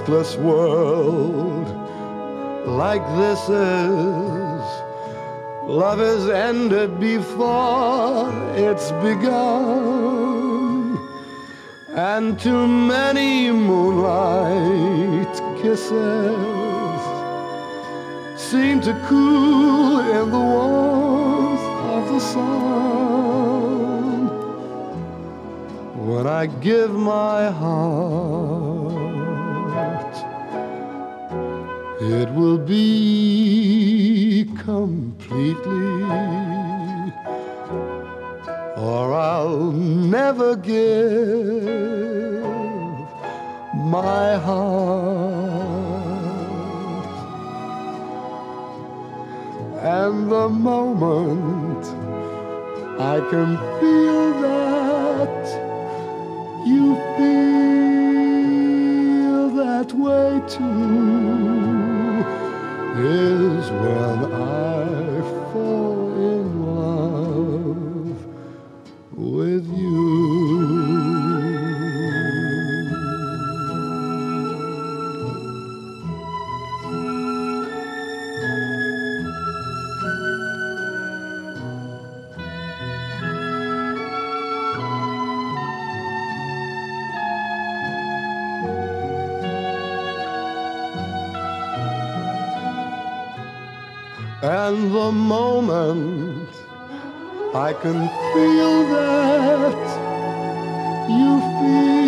reckless world like this is, love is ended before it's begun, and too many moonlight kisses seem to cool in the warmth of the sun. When I give my heart, it will be completely, or I'll never give my heart. And the moment I can feel that you feel that way too is when I fall in love with you. And the moment I can feel that you feel